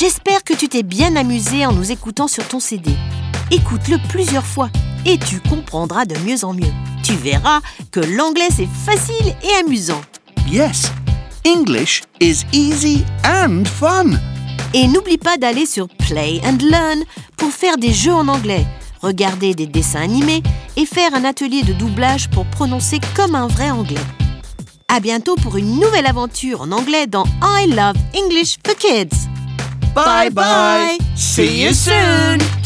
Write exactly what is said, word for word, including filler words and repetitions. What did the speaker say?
J'espère que tu t'es bien amusé en nous écoutant sur ton C D. Écoute-le plusieurs fois et tu comprendras de mieux en mieux. Tu verras que l'anglais c'est facile et amusant. Yes, English is easy and fun. Et n'oublie pas d'aller sur Play and Learn pour faire des jeux en anglais, regarder des dessins animés et faire un atelier de doublage pour prononcer comme un vrai anglais. À bientôt pour une nouvelle aventure en anglais dans I Love English for Kids. Bye bye. See you soon.